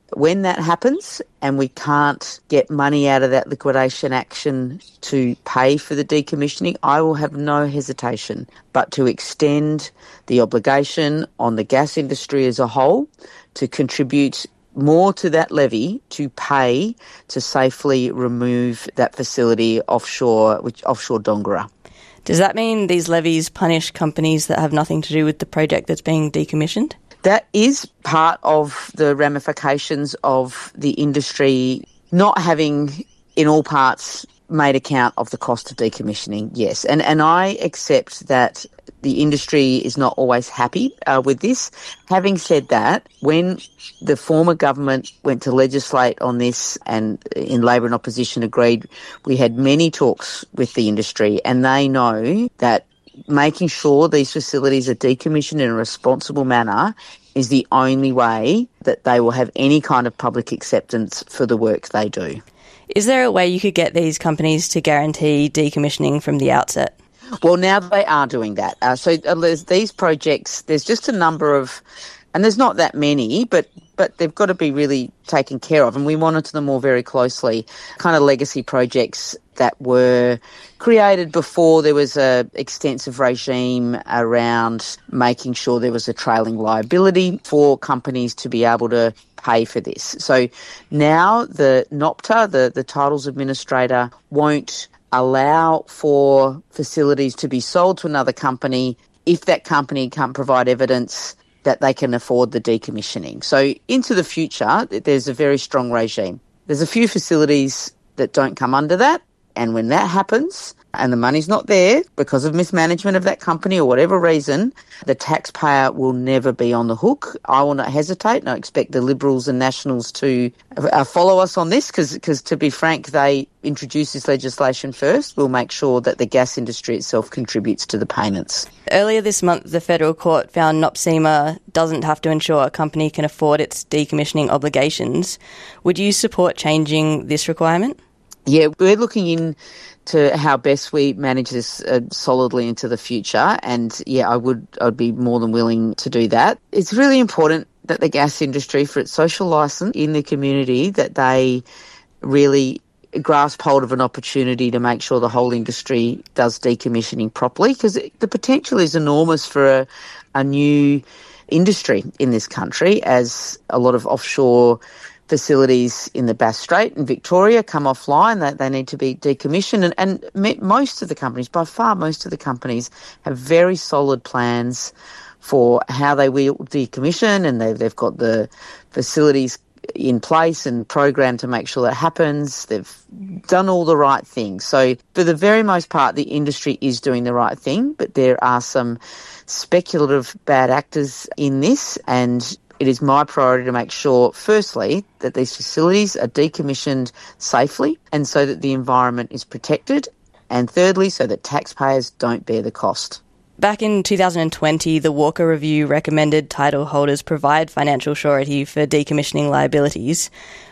when that happens and we can't get money out of that liquidation action to pay for the decommissioning, I will have no hesitation but to extend the obligation on the gas industry as a whole to contribute more to that levy to pay to safely remove that facility offshore, which offshore Dongara. Does that mean these levies punish companies that have nothing to do with the project that's being decommissioned? That is part of the ramifications of the industry not having, in all parts, made account of the cost of decommissioning, yes. And and I accept that the industry is not always happy uh, with this. Having said that, when the former government went to legislate on this and in Labor and opposition agreed, we had many talks with the industry, and they know that making sure these facilities are decommissioned in a responsible manner is the only way that they will have any kind of public acceptance for the work they do. Is there a way you could get these companies to guarantee decommissioning from the outset? Well, now they are doing that. Uh, so uh, there's these projects, there's just a number of, and there's not that many, but but they've got to be really taken care of, and we monitor them all very closely. Kind of legacy projects that were created before there was a extensive regime around making sure there was a trailing liability for companies to be able to pay for this. So now the NOPTA, the, the Titles Administrator, won't allow for facilities to be sold to another company if that company can't provide evidence that they can afford the decommissioning. So into the future, there's a very strong regime. There's a few facilities that don't come under that, and when that happens and the money's not there because of mismanagement of that company or whatever reason, the taxpayer will never be on the hook. I will not hesitate, and I expect the Liberals and Nationals to uh, follow us on this because, because, to be frank, they introduced this legislation first. We'll make sure that the gas industry itself contributes to the payments. Earlier this month, the federal court found NOPSEMA doesn't have to ensure a company can afford its decommissioning obligations. Would you support changing this requirement? Yeah, we're looking into how best we manage this uh, solidly into the future, and yeah, I would I'd be more than willing to do that. It's really important that the gas industry, for its social licence in the community, that they really grasp hold of an opportunity to make sure the whole industry does decommissioning properly, because the potential is enormous for a, a new industry in this country, as a lot of offshore facilities in the Bass Strait in Victoria come offline. They, they need to be decommissioned, and, and most of the companies, by far most of the companies, have very solid plans for how they will decommission, and they've, they've got the facilities in place and programmed to make sure that happens. They've done all the right things. So for the very most part, the industry is doing the right thing, but there are some speculative bad actors in this, and it is my priority to make sure, firstly, that these facilities are decommissioned safely and so that the environment is protected, and thirdly, so that taxpayers don't bear the cost. Back in two thousand twenty, the Walker Review recommended title holders provide financial surety for decommissioning liabilities.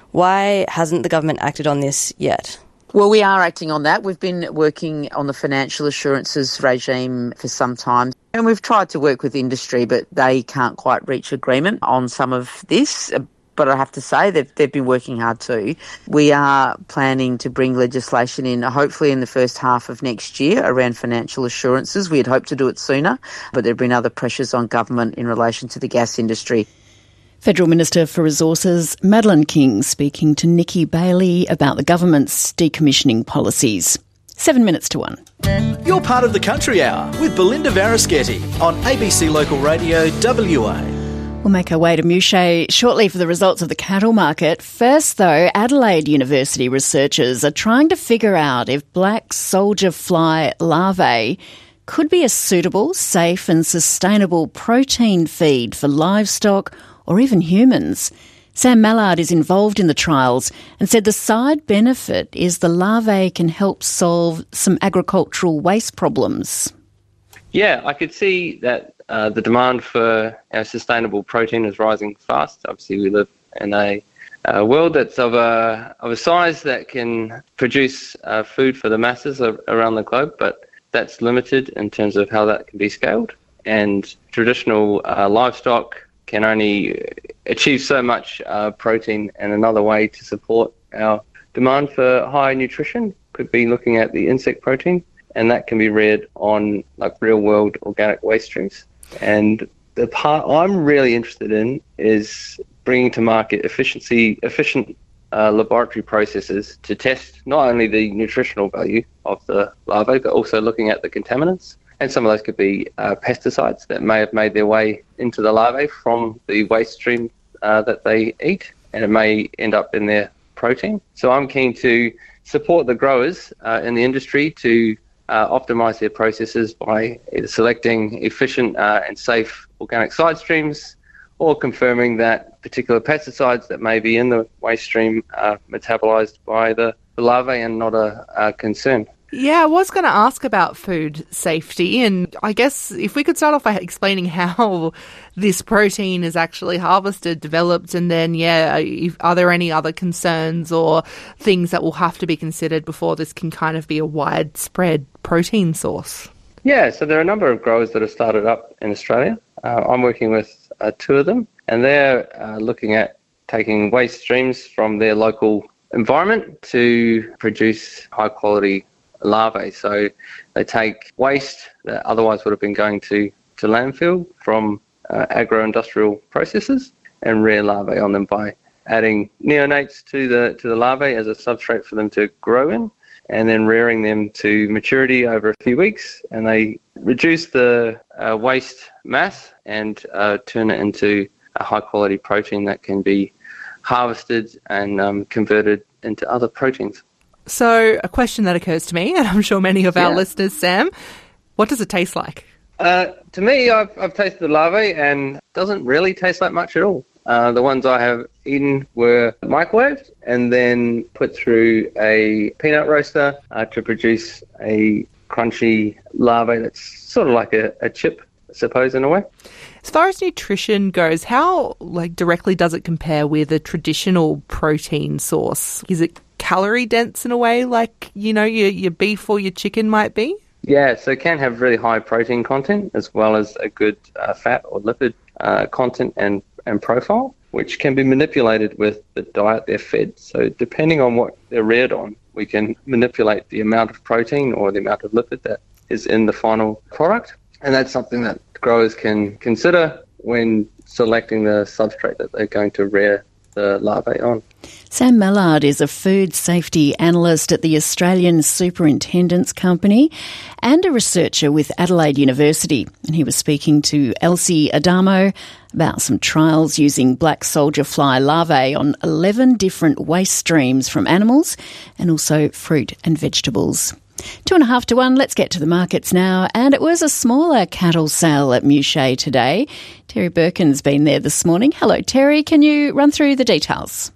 Why hasn't the government acted on this yet? Well, we are acting on that. We've been working on the financial assurances regime for some time, and we've tried to work with industry, but they can't quite reach agreement on some of this. But I have to say they've, they've been working hard too. We are planning to bring legislation in, hopefully in the first half of next year, around financial assurances. We had hoped to do it sooner, but there have been other pressures on government in relation to the gas industry. Federal Minister for Resources Madeleine King speaking to Nikki Bailey about the government's decommissioning policies. Seven minutes to one. You're part of the Country Hour with Belinda Varaschetti on A B C Local Radio W A. We'll make our way to Mouchet shortly for the results of the cattle market. First, though, Adelaide University researchers are trying to figure out if black soldier fly larvae could be a suitable, safe and sustainable protein feed for livestock or even humans. Sam Mallard is involved in the trials and said the side benefit is the larvae can help solve some agricultural waste problems. Yeah, I could see that uh, the demand for you know, sustainable protein is rising fast. Obviously, we live in a, a world that's of a of a size that can produce uh, food for the masses of, around the globe, but that's limited in terms of how that can be scaled. And traditional uh, livestock can only achieve so much uh, protein, and another way to support our demand for high nutrition could be looking at the insect protein, and that can be reared on like real-world organic waste streams. And the part I'm really interested in is bringing to market efficiency, efficient uh, laboratory processes to test not only the nutritional value of the larvae, but also looking at the contaminants. And some of those could be uh, pesticides that may have made their way into the larvae from the waste stream uh, that they eat, and it may end up in their protein. So I'm keen to support the growers uh, in the industry to uh, optimise their processes by either selecting efficient uh, and safe organic side streams, or confirming that particular pesticides that may be in the waste stream are metabolised by the, the larvae and not a, a concern. Yeah, I was going to ask about food safety, and I guess if we could start off by explaining how this protein is actually harvested, developed, and then, yeah, if, are there any other concerns or things that will have to be considered before this can kind of be a widespread protein source? Yeah, so there are a number of growers that have started up in Australia. Uh, I'm working with uh, two of them, and they're uh, looking at taking waste streams from their local environment to produce high-quality larvae. So they take waste that otherwise would have been going to, to landfill from uh, agro-industrial processes and rear larvae on them by adding neonates to the to the larvae as a substrate for them to grow in, and then rearing them to maturity over a few weeks. And they reduce the uh, waste mass and uh, turn it into a high-quality protein that can be harvested and um, converted into other proteins. So a question that occurs to me, and I'm sure many of our Yeah. listeners, Sam, what does it taste like? Uh, to me, I've, I've tasted the larvae and it doesn't really taste like much at all. Uh, the ones I have eaten were microwaved and then put through a peanut roaster uh, to produce a crunchy larvae that's sort of like a, a chip, I suppose, in a way. As far as nutrition goes, how like directly does it compare with a traditional protein source? Is it calorie dense in a way like, you know, your, your beef or your chicken might be? Yeah, so it can have really high protein content as well as a good uh, fat or lipid uh, content and, and profile, which can be manipulated with the diet they're fed. So depending on what they're reared on, we can manipulate the amount of protein or the amount of lipid that is in the final product. And that's something that growers can consider when selecting the substrate that they're going to rear the larvae on. Sam Mallard is a food safety analyst at the Australian Superintendents Company and a researcher with Adelaide University. And he was speaking to Elsie Adamo about some trials using black soldier fly larvae on eleven different waste streams from animals and also fruit and vegetables. Two and a half to one, let's get to the markets now. And it was a smaller cattle sale at Muchet today. Terry Birkin's been there this morning. Hello, Terry. Can you run through the details?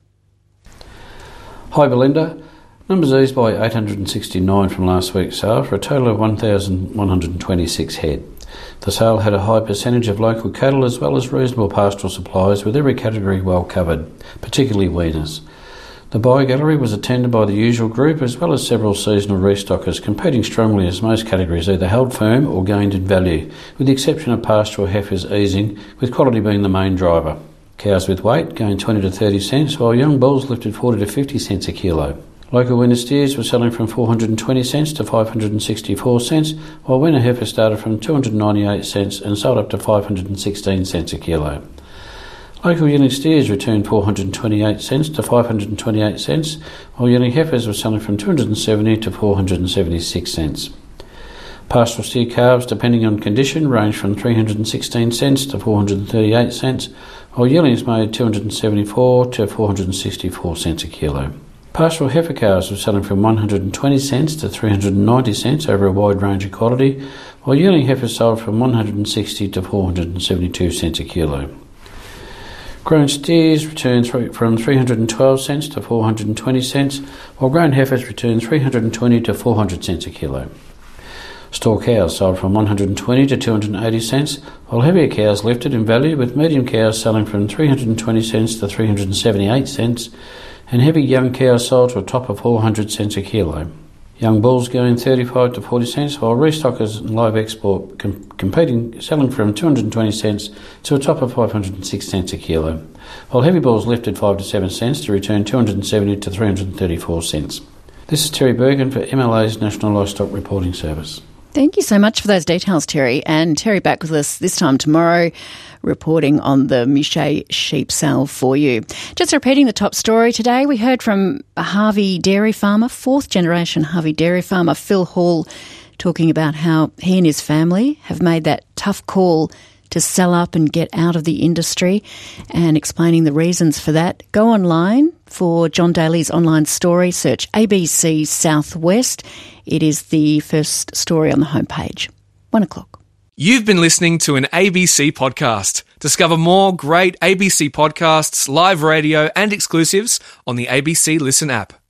Hi, Belinda. Numbers eased by eight hundred sixty-nine from last week's sale for a total of one thousand one hundred twenty-six head. The sale had a high percentage of local cattle as well as reasonable pastoral supplies, with every category well covered, particularly weaners. The buy gallery was attended by the usual group as well as several seasonal restockers, competing strongly as most categories either held firm or gained in value, with the exception of pastoral heifers easing, with quality being the main driver. Cows with weight gained twenty to thirty cents, while young bulls lifted forty to fifty cents a kilo. Local winner steers were selling from four hundred twenty cents to five hundred sixty-four cents, while winner heifers started from two hundred ninety-eight cents and sold up to five hundred sixteen cents a kilo. Local yearling steers returned four hundred twenty-eight cents to five hundred twenty-eight cents, while yearling heifers were selling from two hundred seventy to four hundred seventy-six cents. Pastoral steer calves, depending on condition, ranged from three hundred sixteen cents to four hundred thirty-eight cents, while yearlings made two hundred seventy-four to four hundred sixty-four cents a kilo. Pastoral heifer calves were selling from one hundred twenty cents to three hundred ninety cents over a wide range of quality, while yearling heifers sold from one hundred sixty to four hundred seventy-two cents a kilo. Grown steers returned from three hundred twelve cents to four hundred twenty cents, while grown heifers returned three hundred twenty to four hundred cents a kilo. Store cows sold from one hundred twenty to two hundred eighty cents, while heavier cows lifted in value, with medium cows selling from three hundred twenty cents to three hundred seventy-eight cents, and heavy young cows sold to a top of four hundred cents a kilo. Young bulls going thirty-five to forty cents, while restockers and live export com- competing, selling from two hundred twenty cents to a top of five hundred six cents a kilo, while heavy bulls lifted five to seven cents to return two hundred seventy to three hundred thirty-four cents. This is Terry Bergen for M L A's National Livestock Reporting Service. Thank you so much for those details, Terry. And Terry back with us this time tomorrow, reporting on the Muchet sheep sale for you. Just repeating the top story today, we heard from a Harvey dairy farmer, fourth generation Harvey dairy farmer, Phil Hall, talking about how he and his family have made that tough call to sell up and get out of the industry, and explaining the reasons for that. Go online for John Daly's online story, search A B C Southwest. It is the first story on the homepage. One o'clock. You've been listening to an A B C podcast. Discover more great A B C podcasts, live radio and exclusives on the A B C Listen app.